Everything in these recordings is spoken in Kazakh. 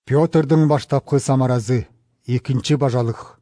Петрдың баштапқы самаразы, 2 бажалық.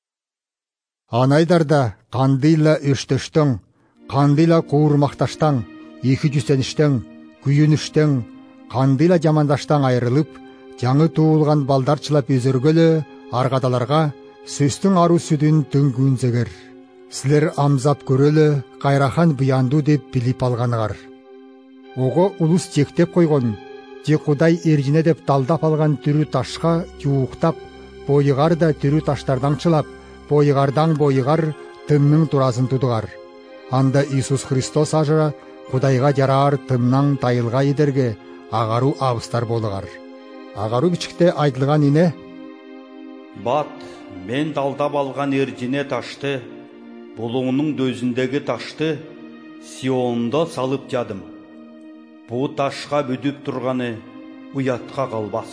Анайдарда қандыйла өштөштің, қандыйла қуырмақташтан, 200-тен, күйініштен, қандыйла жамандаштан айрылып, жаңы туылған балдарчылап өзөргөлі, арғадаларға сөстің ару сүдін түнгүнзегер. Сілер амзап көрөлі, қайрахан бұянду деп біліп алғанығар. Оғы улус тектеп қойғын, те Құдай ержіне деп талдап алған түрі ташқа жуықтап, бойығар да түрі таштардан чылап, бойығардан бойығар тымның турасын тұдығар. Анда Иисус Христос ажыра Құдайға жарар тымнан тайылға едерге ағару абыстар болығар. Ағару бичікте айтылған ине: Бат, мен талдап алған ержіне ташты, бұлыңның дөзіндегі ташты Сионда салып жадым. Бұ ташқа бүдіп тұрғаны ұятқа қалбас.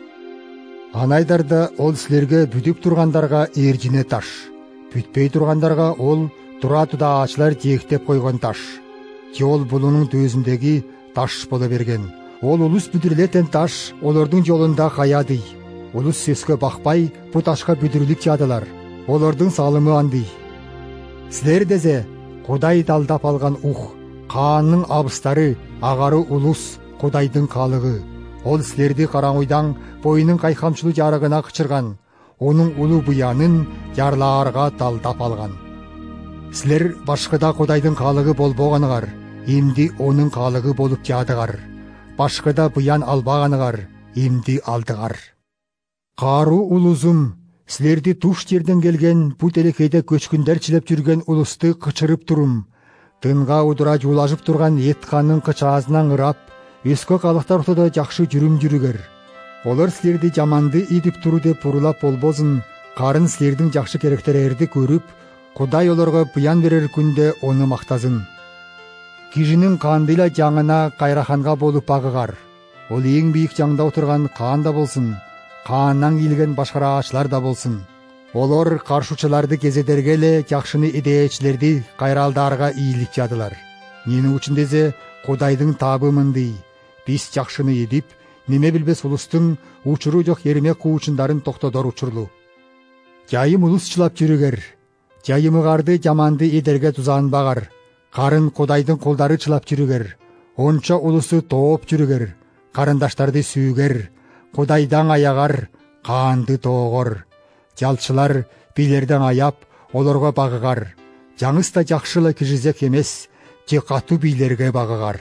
Анайдарда ол сілерге бүдіп тұрғандарға ержіне таш, бүтпей тұрғандарға ол тұра тұда ачылар жектеп қойған таш. Жол бұлының дөзіндегі таш бола берген. Ол улус бүдірілетін таш олардың жолында қаяды. Улус сөзге бақпай бұ ташқа бүдірілік жадылар. Олардың салымы аңды. Сілер дезе Құдай талдап алған Қаанның абыстары, ағары улус, Құдайдың қалығы. Ол сілерді қараңойдан бойының қайқамшылы жарығына қычырған, оның ұлы бұянын жарларға талдап алған. Сілер башқыда Құдайдың қалығы бол боғанығар, емді оның қалығы болып жадығар. Башқыда бұян албағанығар, емді алдығар. Қару улузым, сілерді туш жерден келген, бұ телекейде көчкіндер чілеп жүрген улусты қычырып тұрым. Тынға удыра жулажып тұрған етқанның қычазынан ұрап, өскі қалықтар ұтыда жақшы жүрім жүрігер. Олар сілерді жаманды идіп тұру деп бұрылап болбозын, қарын сілердің жақшы керектерерді көріп, Құдай оларға бұян берер күнде оны мақтазын. Кижінің қандыйла жаңына қайраханға болып бағығар. Ол ең биік жаңда отырған Қаан да болсын, Қааннан келген башқара ағачлар да болсын. Олар қаршучыларды кезедергелі жақшыны идеячілерді қайралдарға иілік жадылар. Нені үшін дезе Құдайдың табымынды. Біз жақшыны едіп, неме білбес ұлыстың ұчыру жоқ ермек қуычындарын тоқтадор ұчырлу. Жайым ұлыс чылап жүрігер. Жайымығарды жаманды едерге тұзан бағар. Қарын Құдайдың қолдары чылап жүрігер. Онша ұлысы тоғып жүрігер. Қарындаштарды сүйгер. Құдайдан аяғар, Қаанды тоғыр. Жалчылар билерден аяп, оларға бағығар. Жаңыста жақшылы кіжізек емес, те қату билерге бағығар.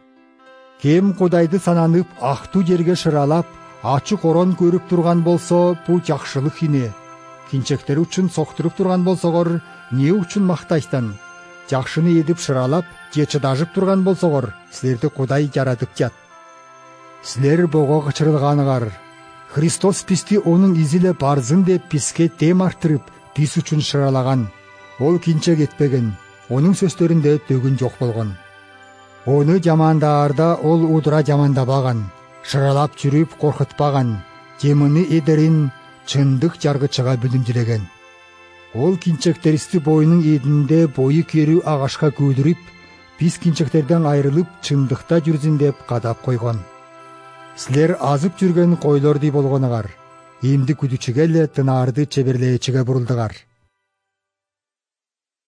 Кем Құдайды сананып, ақту жерге шыралап, ачық орон көріп тұрған болса, бұл жақшылық ине. Кинчектері үшін соқтырып тұрған болсағыр, не үшін мақтайстан? Жақшыны едіп шыралап, же чыдажып тұрған болсағыр, сілерді Құдай жарадып жат. Сілер боға қычырылғанығар. Христос писті оның изілі барзын деп писке тем арттырып, пис үшін шыралаған. Ол кинче кетпеген, оның сөздерінде төгін жоқ болған. Оны жамандаарда ол удыра жамандабаған, шыралап жүріп қорқытпаған, жеміні едерін чындық жарғычыға бүлімділеген. Ол кинчектерісті бойының едінде бойы керу ағашқа көдіріп, пис кинчектерден айрылып чындықта жүрзін деп қадап қойған. Сілер азып жүрген қойлорды болғанығар, емді күдічігелі тынарды чеберлейчіге бұрылдығар.